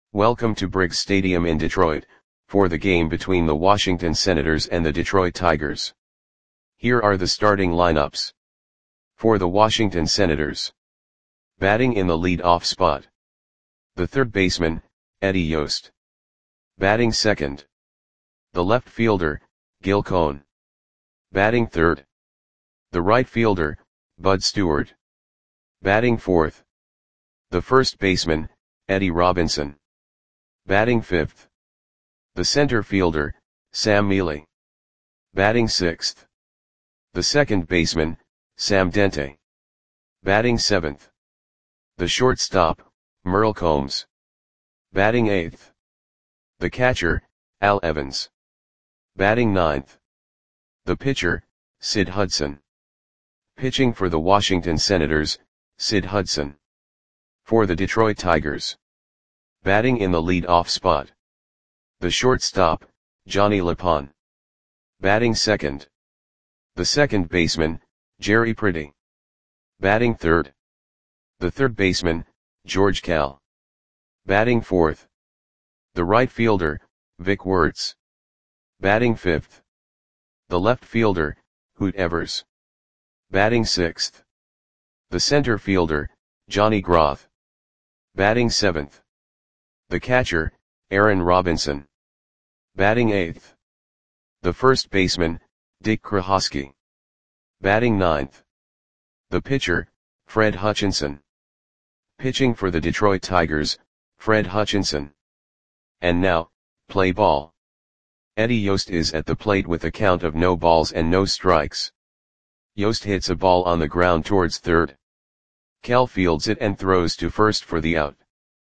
Welcome to Briggs Stadium in Detroit, for the game between the Washington Senators and the Detroit Tigers. Here are the starting lineups. For the Washington Senators. Batting in the lead-off spot. The third baseman, Eddie Yost. Batting second. The left fielder, Gil Cohn. Batting third. The right fielder, Bud Stewart. Batting fourth. The first baseman, Eddie Robinson. Batting fifth. The center fielder, Sam Mele. Batting sixth. The second baseman, Sam Dente. Batting seventh. The shortstop, Merle Combs. Batting eighth. The catcher, Al Evans. Batting ninth. The pitcher, Sid Hudson. Pitching for the Washington Senators, Sid Hudson. For the Detroit Tigers. Batting in the lead-off spot. The shortstop, Johnny LePon. Batting second. The second baseman, Jerry Pretty. Batting third. The third baseman, George Kell. Batting fourth. The right fielder, Vic Wertz. Batting fifth. The left fielder, Hoot Evers. Batting sixth. The center fielder, Johnny Groth. Batting seventh. The catcher, Aaron Robinson. Batting eighth. The first baseman, Dick Krahoski. Batting ninth. The pitcher, Fred Hutchinson. Pitching for the Detroit Tigers, Fred Hutchinson. And now, play ball. Eddie Yost is at the plate with a count of no balls and no strikes. Yost hits a ball on the ground towards third. Kell fields it and throws to first for the out.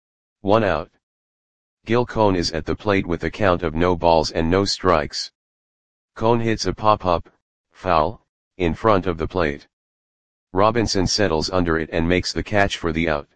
1 out. Gil Cohn is at the plate with a count of no balls and no strikes. Cohn hits a pop-up, foul, in front of the plate. Robinson settles under it and makes the catch for the out.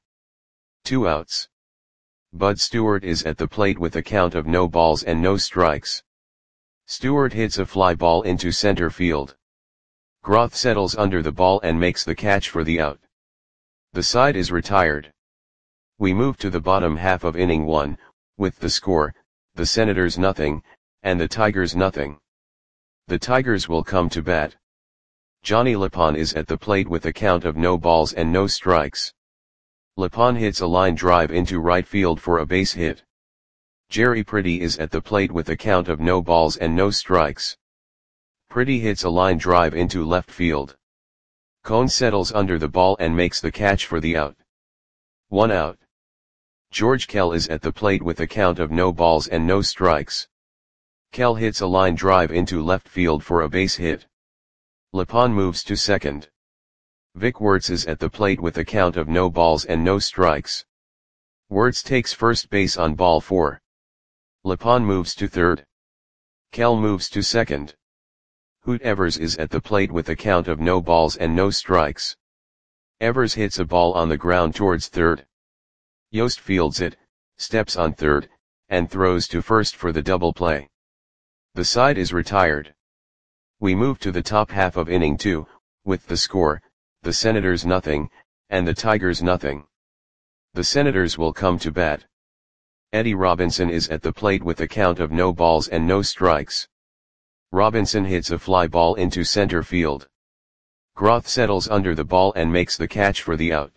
2 outs. Bud Stewart is at the plate with a count of no balls and no strikes. Stewart hits a fly ball into center field. Groth settles under the ball and makes the catch for the out. The side is retired. We move to the bottom half of inning 1, with the score, the Senators nothing, and the Tigers nothing. The Tigers will come to bat. Johnny LePon is at the plate with a count of no balls and no strikes. LePon hits a line drive into right field for a base hit. Jerry Pretty is at the plate with a count of no balls and no strikes. Pretty hits a line drive into left field. Cohn settles under the ball and makes the catch for the out. 1 out. George Kell is at the plate with a count of no balls and no strikes. Kell hits a line drive into left field for a base hit. LePon moves to second. Vic Wertz is at the plate with a count of no balls and no strikes. Wertz takes first base on ball 4. LePon moves to third. Kell moves to second. Hoot Evers is at the plate with a count of no balls and no strikes. Evers hits a ball on the ground towards third. Yost fields it, steps on third, and throws to first for the double play. The side is retired. We move to the top half of inning 2, with the score, the Senators nothing, and the Tigers nothing. The Senators will come to bat. Eddie Robinson is at the plate with a count of no balls and no strikes. Robinson hits a fly ball into center field. Groth settles under the ball and makes the catch for the out.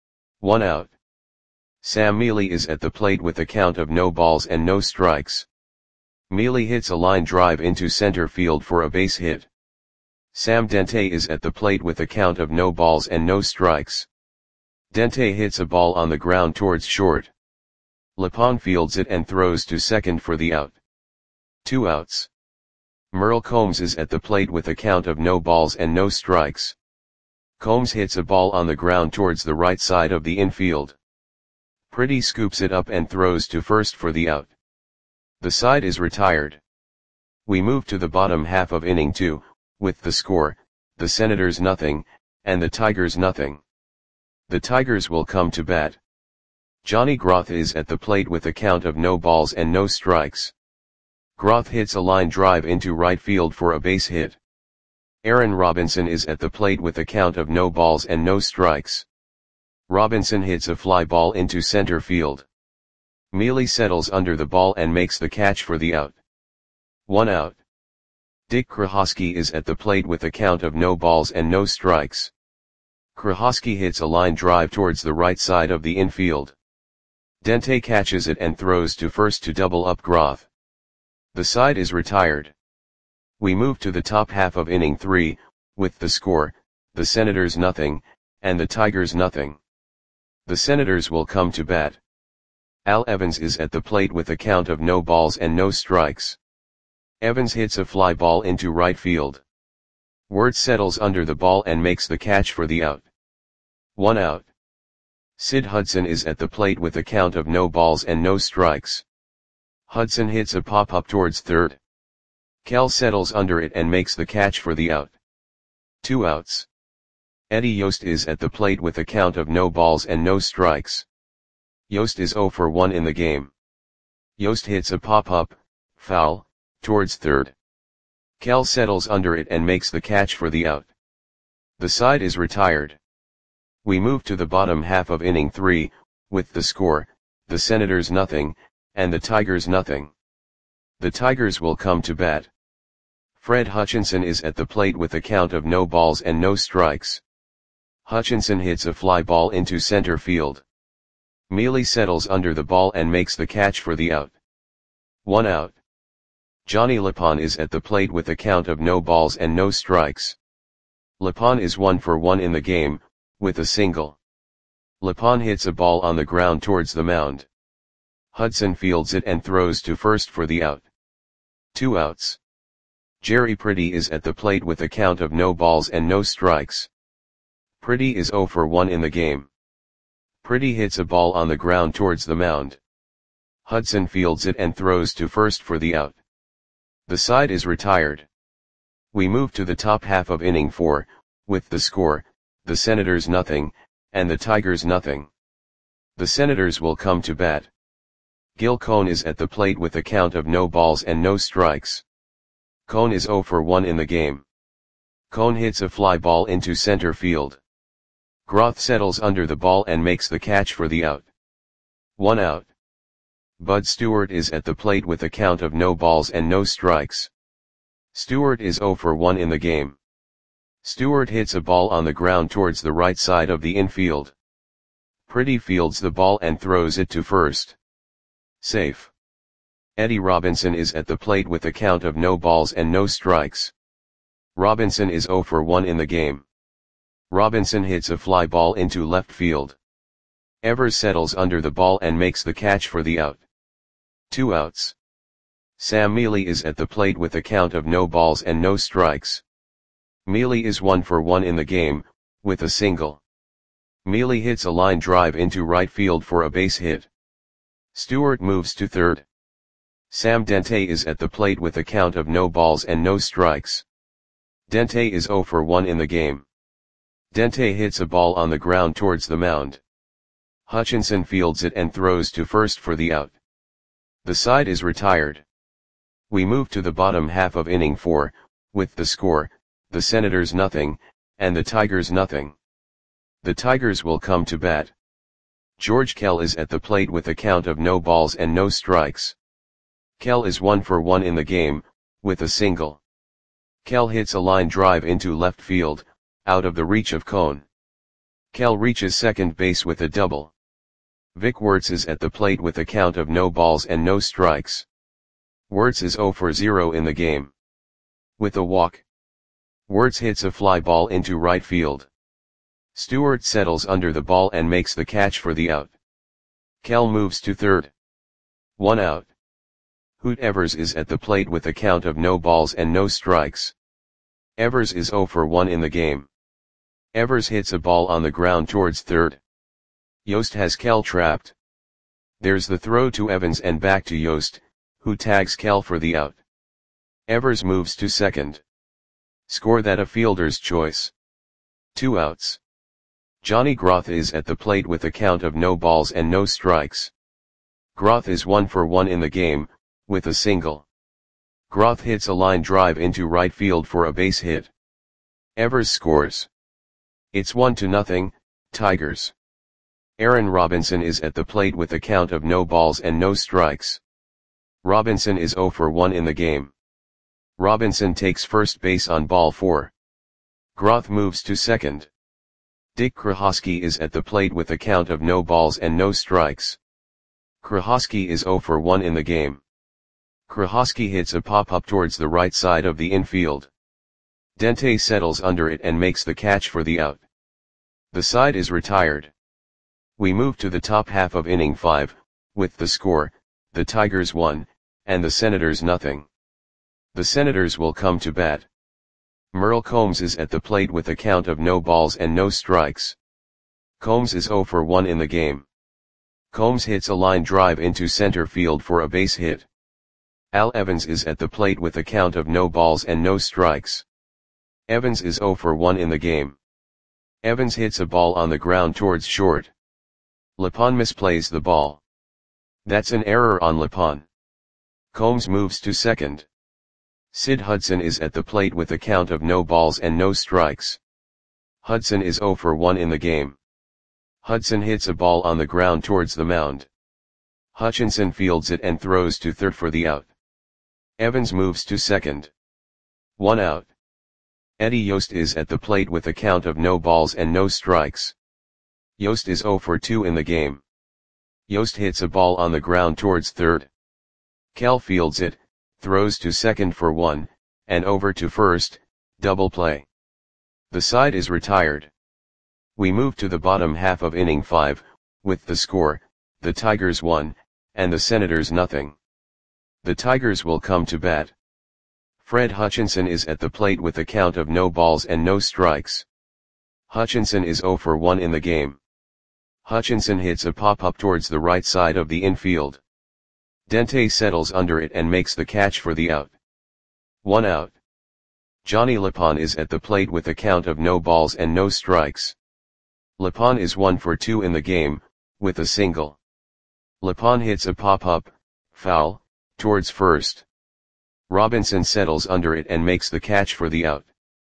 1 out. Sam Mele is at the plate with a count of no balls and no strikes. Mele hits a line drive into center field for a base hit. Sam Dente is at the plate with a count of no balls and no strikes. Dente hits a ball on the ground towards short. LePon fields it and throws to second for the out. 2 outs. Merle Combs is at the plate with a count of no balls and no strikes. Combs hits a ball on the ground towards the right side of the infield. Pretty scoops it up and throws to first for the out. The side is retired. We move to the bottom half of inning 2, with the score, the Senators nothing, and the Tigers nothing. The Tigers will come to bat. Johnny Groth is at the plate with a count of no balls and no strikes. Groth hits a line drive into right field for a base hit. Aaron Robinson is at the plate with a count of no balls and no strikes. Robinson hits a fly ball into center field. Mealy settles under the ball and makes the catch for the out. 1 out. Dick Krahosky is at the plate with a count of no balls and no strikes. Krahosky hits a line drive towards the right side of the infield. Dente catches it and throws to first to double up Groth. The side is retired. We move to the top half of inning 3, with the score, the Senators nothing, and the Tigers nothing. The Senators will come to bat. Al Evans is at the plate with a count of no balls and no strikes. Evans hits a fly ball into right field. Wirtz settles under the ball and makes the catch for the out. 1 out. Sid Hudson is at the plate with a count of no balls and no strikes. Hudson hits a pop-up towards third. Kell settles under it and makes the catch for the out. 2 outs. Eddie Yost is at the plate with a count of no balls and no strikes. Yost is 0 for 1 in the game. Yost hits a pop-up, foul, towards third. Kell settles under it and makes the catch for the out. The side is retired. We move to the bottom half of inning 3, with the score, the Senators nothing, and the Tigers nothing. The Tigers will come to bat. Fred Hutchinson is at the plate with a count of no balls and no strikes. Hutchinson hits a fly ball into center field. Mealy settles under the ball and makes the catch for the out. 1 out. Johnny Lapon is at the plate with a count of no balls and no strikes. Lapon is 1 for 1 in the game, with a single. Lapon hits a ball on the ground towards the mound. Hudson fields it and throws to first for the out. 2 outs. Jerry Pretty is at the plate with a count of no balls and no strikes. Pretty is 0 for 1 in the game. Pretty hits a ball on the ground towards the mound. Hudson fields it and throws to first for the out. The side is retired. We move to the top half of inning 4, with the score, the Senators nothing, and the Tigers nothing. The Senators will come to bat. Gil Cone is at the plate with a count of no balls and no strikes. Cone is 0 for 1 in the game. Cone hits a fly ball into center field. Groth settles under the ball and makes the catch for the out. 1 out. Bud Stewart is at the plate with a count of no balls and no strikes. Stewart is 0 for 1 in the game. Stewart hits a ball on the ground towards the right side of the infield. Pretty fields the ball and throws it to first. Safe. Eddie Robinson is at the plate with a count of no balls and no strikes. Robinson is 0 for 1 in the game. Robinson hits a fly ball into left field. Evers settles under the ball and makes the catch for the out. 2 outs. Sam Mealy is at the plate with a count of no balls and no strikes. Mealy is 1 for 1 in the game, with a single. Mealy hits a line drive into right field for a base hit. Stewart moves to third. Sam Dente is at the plate with a count of no balls and no strikes. Dente is 0 for 1 in the game. Dente hits a ball on the ground towards the mound. Hutchinson fields it and throws to first for the out. The side is retired. We move to the bottom half of inning 4, with the score, the Senators nothing, and the Tigers nothing. The Tigers will come to bat. George Kell is at the plate with a count of no balls and no strikes. Kell is 1 for 1 in the game, with a single. Kell hits a line drive into left field, out of the reach of Cone. Kell reaches second base with a double. Vic Wirtz is at the plate with a count of no balls and no strikes. Wirtz is 0 for 0 in the game. With a walk. Wirtz hits a fly ball into right field. Stewart settles under the ball and makes the catch for the out. Kell moves to third. 1 out. Hoot Evers is at the plate with a count of no balls and no strikes. Evers is 0 for 1 in the game. Evers hits a ball on the ground towards third. Yost has Kell trapped. There's the throw to Evans and back to Yost, who tags Kell for the out. Evers moves to second. Score that a fielder's choice. 2 outs. Johnny Groth is at the plate with a count of no balls and no strikes. Groth is 1 for 1 in the game, with a single. Groth hits a line drive into right field for a base hit. Evers scores. It's 1-0, Tigers. Aaron Robinson is at the plate with a count of no balls and no strikes. Robinson is 0 for 1 in the game. Robinson takes first base on ball 4. Groth moves to second. Dick Krahosky is at the plate with a count of no balls and no strikes. Krahosky is 0 for 1 in the game. Krahosky hits a pop-up towards the right side of the infield. Dente settles under it and makes the catch for the out. The side is retired. We move to the top half of inning 5, with the score, the Tigers 1, and the Senators nothing. The Senators will come to bat. Merle Combs is at the plate with a count of no balls and no strikes. Combs is 0 for 1 in the game. Combs hits a line drive into center field for a base hit. Al Evans is at the plate with a count of no balls and no strikes. Evans is 0 for 1 in the game. Evans hits a ball on the ground towards short. Lepon misplays the ball. That's an error on Lepon. Combs moves to second. Sid Hudson is at the plate with a count of no balls and no strikes. Hudson is 0 for 1 in the game. Hudson hits a ball on the ground towards the mound. Hutchinson fields it and throws to third for the out. Evans moves to second. 1 out. Eddie Yost is at the plate with a count of no balls and no strikes. Yost is 0 for 2 in the game. Yost hits a ball on the ground towards third. Kell fields it, throws to second for 1, and over to first, double play. The side is retired. We move to the bottom half of inning 5, with the score, the Tigers 1, and the Senators nothing. The Tigers will come to bat. Fred Hutchinson is at the plate with a count of no balls and no strikes. Hutchinson is 0 for 1 in the game. Hutchinson hits a pop-up towards the right side of the infield. Dente settles under it and makes the catch for the out. 1 out. Johnny Lepon is at the plate with a count of no balls and no strikes. Lepon is 1 for 2 in the game, with a single. Lepon hits a pop-up, foul, towards first. Robinson settles under it and makes the catch for the out.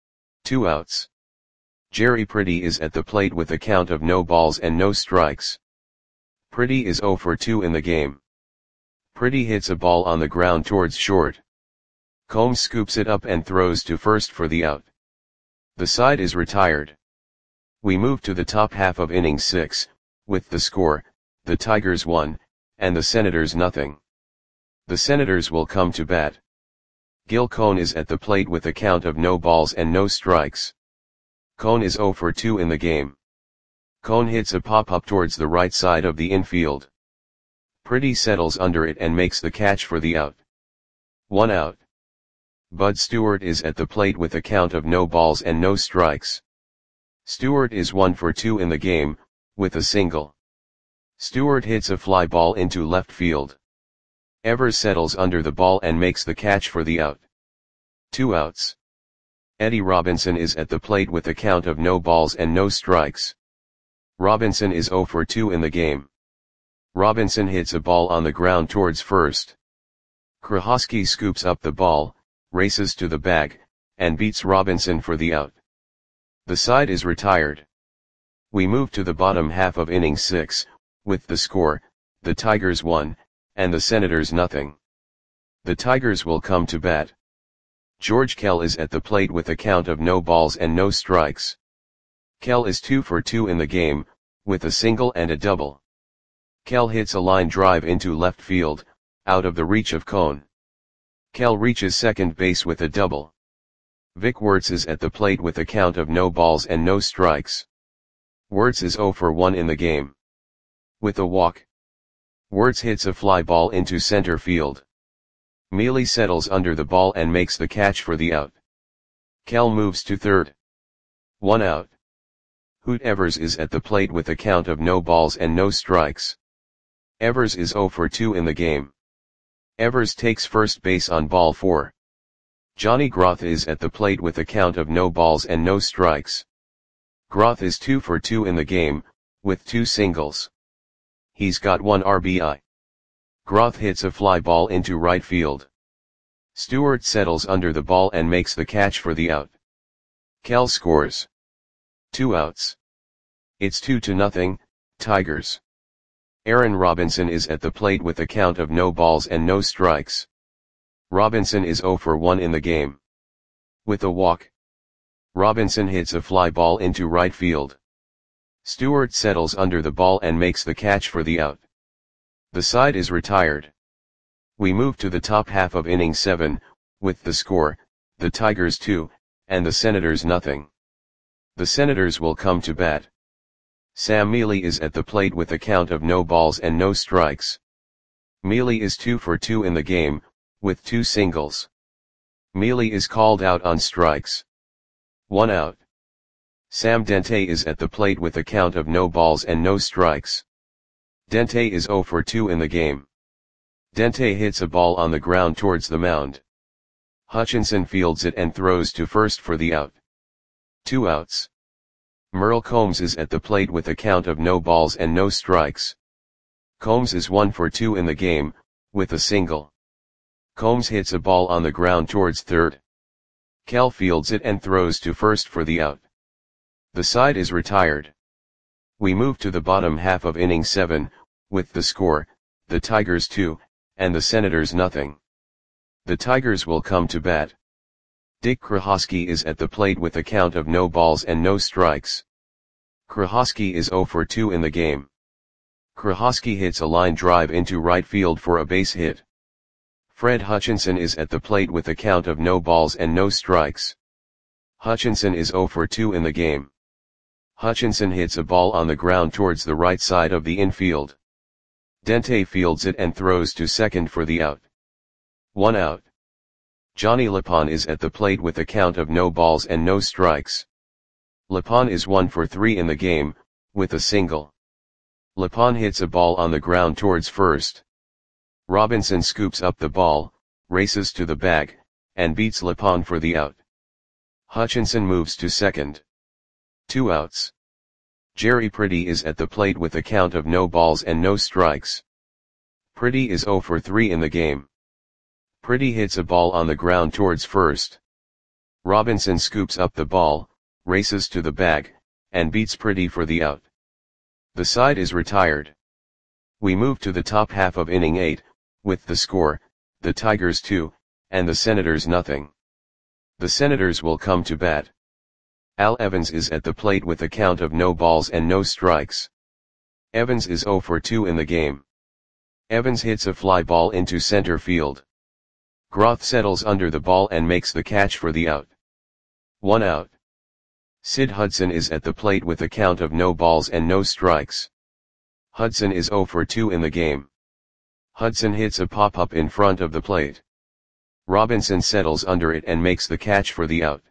2 outs. Jerry Pretty is at the plate with a count of no balls and no strikes. Pretty is 0 for 2 in the game. Pretty hits a ball on the ground towards short. Combs scoops it up and throws to first for the out. The side is retired. We move to the top half of inning 6, with the score, the Tigers 1, and the Senators nothing. The Senators will come to bat. Gil Cone is at the plate with a count of no balls and no strikes. Cone is 0 for 2 in the game. Cone hits a pop-up towards the right side of the infield. Pretty settles under it and makes the catch for the out. 1 out. Bud Stewart is at the plate with a count of no balls and no strikes. Stewart is 1 for 2 in the game, with a single. Stewart hits a fly ball into left field. Evers settles under the ball and makes the catch for the out. 2 outs. Eddie Robinson is at the plate with a count of no balls and no strikes. Robinson is 0 for 2 in the game. Robinson hits a ball on the ground towards first. Krahosky scoops up the ball, races to the bag, and beats Robinson for the out. The side is retired. We move to the bottom half of inning 6, with the score, the Tigers 1, and the Senators nothing. The Tigers will come to bat. George Kell is at the plate with a count of no balls and no strikes. Kell is 2 for 2 in the game, with a single and a double. Kell hits a line drive into left field, out of the reach of Cone. Kell reaches second base with a double. Vic Wertz is at the plate with a count of no balls and no strikes. Wertz is 0 for 1 in the game. With a walk. Wertz hits a fly ball into center field. Mealy settles under the ball and makes the catch for the out. Kell moves to third. 1 out. Hoot Evers is at the plate with a count of no balls and no strikes. Evers is 0 for 2 in the game. Evers takes first base on ball 4. Johnny Groth is at the plate with a count of no balls and no strikes. Groth is 2 for 2 in the game, with 2 singles. He's got 1 RBI. Groth hits a fly ball into right field. Stewart settles under the ball and makes the catch for the out. Kell scores. 2 outs. It's 2-0, Tigers. Aaron Robinson is at the plate with a count of no balls and no strikes. Robinson is 0 for 1 in the game. With a walk, Robinson hits a fly ball into right field. Stewart settles under the ball and makes the catch for the out. The side is retired. We move to the top half of inning 7, with the score, the Tigers 2, and the Senators nothing. The Senators will come to bat. Sam Mealy is at the plate with a count of no balls and no strikes. Mealy is 2 for 2 in the game, with 2 singles. Mealy is called out on strikes. 1 out. Sam Dente is at the plate with a count of no balls and no strikes. Dente is 0 for 2 in the game. Dente hits a ball on the ground towards the mound. Hutchinson fields it and throws to first for the out. 2 outs. Merle Combs is at the plate with a count of no balls and no strikes. Combs is 1 for 2 in the game, with a single. Combs hits a ball on the ground towards third. Kell fields it and throws to first for the out. The side is retired. We move to the bottom half of inning 7, with the score, the Tigers 2, and the Senators nothing. The Tigers will come to bat. Dick Krahosky is at the plate with a count of no balls and no strikes. Krahosky is 0 for 2 in the game. Krahosky hits a line drive into right field for a base hit. Fred Hutchinson is at the plate with a count of no balls and no strikes. Hutchinson is 0 for 2 in the game. Hutchinson hits a ball on the ground towards the right side of the infield. Dente fields it and throws to second for the out. 1 out. Johnny Lapon is at the plate with a count of no balls and no strikes. Lapon is 1 for 3 in the game, with a single. Lapon hits a ball on the ground towards first. Robinson scoops up the ball, races to the bag, and beats Lapon for the out. Hutchinson moves to second. 2 outs. Jerry Pretty is at the plate with a count of no balls and no strikes. Pretty is 0 for 3 in the game. Pretty hits a ball on the ground towards first. Robinson scoops up the ball, races to the bag, and beats Pretty for the out. The side is retired. We move to the top half of inning 8, with the score, the Tigers 2, and the Senators nothing. The Senators will come to bat. Al Evans is at the plate with a count of no balls and no strikes. Evans is 0 for 2 in the game. Evans hits a fly ball into center field. Groth settles under the ball and makes the catch for the out. 1 out. Sid Hudson is at the plate with a count of no balls and no strikes. Hudson is 0 for 2 in the game. Hudson hits a pop-up in front of the plate. Robinson settles under it and makes the catch for the out.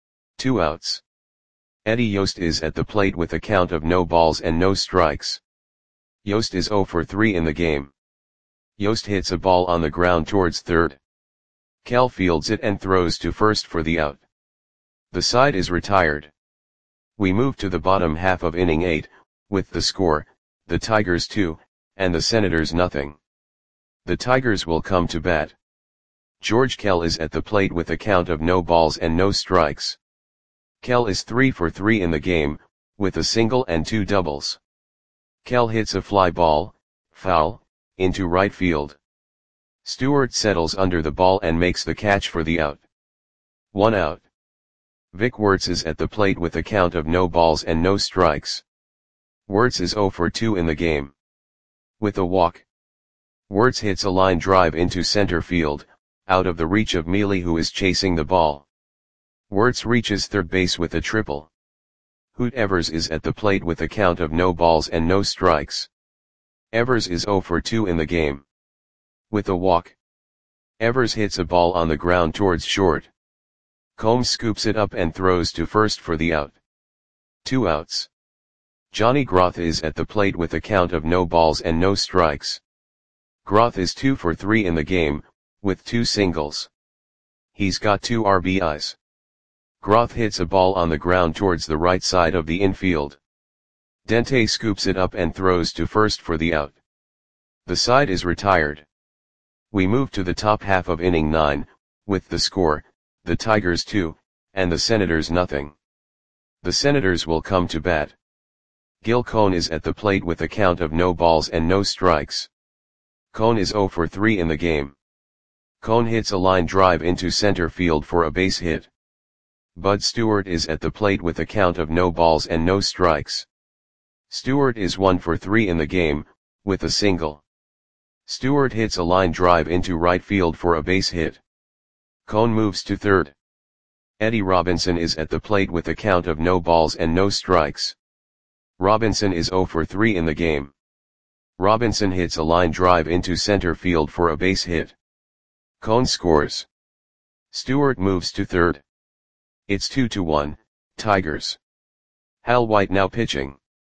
2 outs. Eddie Yost is at the plate with a count of no balls and no strikes. Yost is 0 for 3 in the game. Yost hits a ball on the ground towards third. Kell fields it and throws to first for the out. The side is retired. We move to the bottom half of inning 8, with the score, the Tigers 2, and the Senators nothing. The Tigers will come to bat. George Kell is at the plate with a count of no balls and no strikes. Kell is 3 for 3 in the game, with a single and 2 doubles. Kell hits a fly ball, foul, into right field. Stewart settles under the ball and makes the catch for the out. 1 out. Vic Wertz is at the plate with a count of no balls and no strikes. Wertz is 0 for 2 in the game. With a walk, Wertz hits a line drive into center field, out of the reach of Mealy who is chasing the ball. Wertz reaches third base with a triple. Hoot Evers is at the plate with a count of no balls and no strikes. Evers is 0 for 2 in the game. With a walk, Evers hits a ball on the ground towards short. Combs scoops it up and throws to first for the out. 2 outs. Johnny Groth is at the plate with a count of no balls and no strikes. Groth is 2 for 3 in the game, with 2 singles. He's got 2 RBIs. Groth hits a ball on the ground towards the right side of the infield. Dente scoops it up and throws to first for the out. The side is retired. We move to the top half of inning 9, with the score, the Tigers 2, and the Senators nothing. The Senators will come to bat. Gil Cone is at the plate with a count of no balls and no strikes. Cone is 0 for 3 in the game. Cone hits a line drive into center field for a base hit. Bud Stewart is at the plate with a count of no balls and no strikes. Stewart is 1 for 3 in the game, with a single. Stewart hits a line drive into right field for a base hit. Cone moves to third. Eddie Robinson is at the plate with a count of no balls and no strikes. Robinson is 0 for 3 in the game. Robinson hits a line drive into center field for a base hit. Cone scores. Stewart moves to third. It's 2-1, Tigers. Hal White now pitching.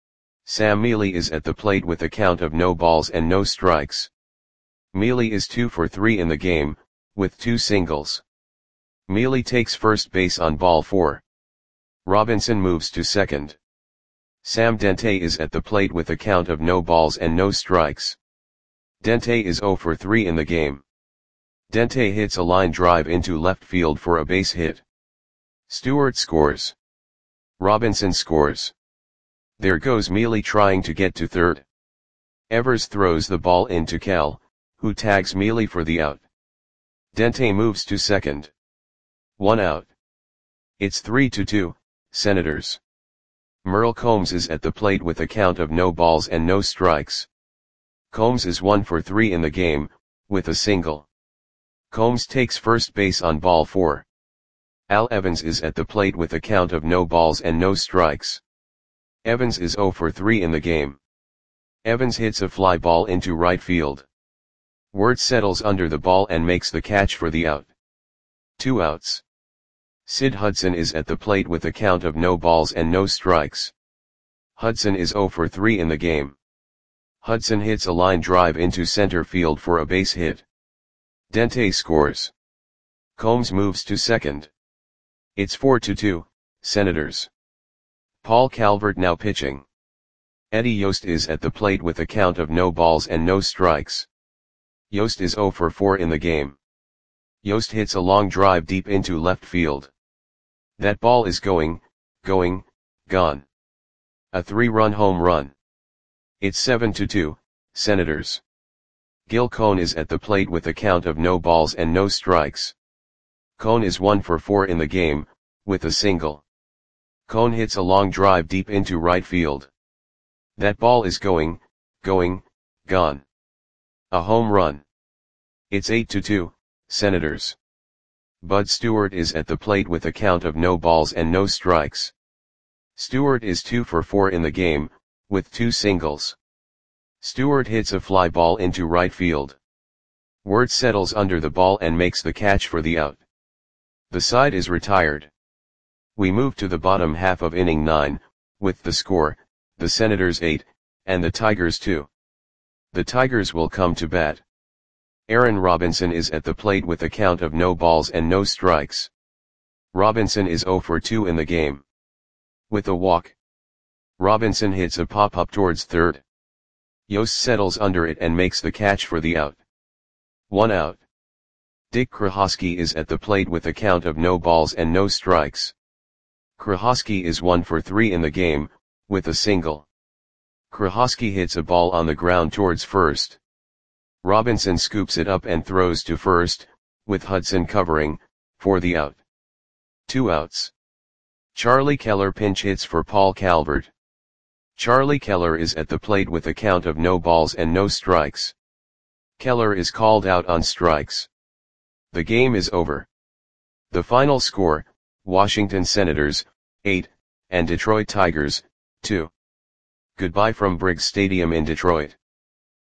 Sam Mealy is at the plate with a count of no balls and no strikes. Mealy is 2 for 3 in the game, with 2 singles. Mealy takes first base on ball 4. Robinson moves to second. Sam Dente is at the plate with a count of no balls and no strikes. Dente is 0 for 3 in the game. Dente hits a line drive into left field for a base hit. Stewart scores. Robinson scores. There goes Mealy trying to get to third. Evers throws the ball into Cal, who tags Mealy for the out. Dente moves to second. 1 out. It's 3-2, Senators. Merle Combs is at the plate with a count of no balls and no strikes. Combs is 1 for 3 in the game, with a single. Combs takes first base on ball 4. Al Evans is at the plate with a count of no balls and no strikes. Evans is 0 for 3 in the game. Evans hits a fly ball into right field. Wirtz settles under the ball and makes the catch for the out. 2 outs. Sid Hudson is at the plate with a count of no balls and no strikes. Hudson is 0 for 3 in the game. Hudson hits a line drive into center field for a base hit. Dente scores. Combs moves to second. It's 4-2, Senators. Paul Calvert now pitching. Eddie Yost is at the plate with a count of no balls and no strikes. Yost is 0 for 4 in the game. Yost hits a long drive deep into left field. That ball is gone. A 3-run home run. It's 7-2, Senators. Gil Cone is at the plate with a count of no balls and no strikes. Cone is 1 for 4 in the game, with a single. Cone hits a long drive deep into right field. That ball is gone. A home run. It's 8-2, Senators. Bud Stewart is at the plate with a count of no balls and no strikes. Stewart is 2 for 4 in the game, with 2 singles. Stewart hits a fly ball into right field. Wirtz settles under the ball and makes the catch for the out. The side is retired. We move to the bottom half of inning 9, with the score, the Senators 8, and the Tigers 2. The Tigers will come to bat. Aaron Robinson is at the plate with a count of no balls and no strikes. Robinson is 0 for 2 in the game. With a walk. Robinson hits a pop-up towards third. Yost settles under it and makes the catch for the out. 1 out. Dick Krahosky is at the plate with a count of no balls and no strikes. Krahosky is 1 for 3 in the game, with a single. Krahosky hits a ball on the ground towards first. Robinson scoops it up and throws to first, with Hudson covering, for the out. 2 outs. Charlie Keller pinch hits for Paul Calvert. Charlie Keller is at the plate with a count of no balls and no strikes. Keller is called out on strikes. The game is over. The final score, Washington Senators, 8, and Detroit Tigers, 2. Goodbye from Briggs Stadium in Detroit.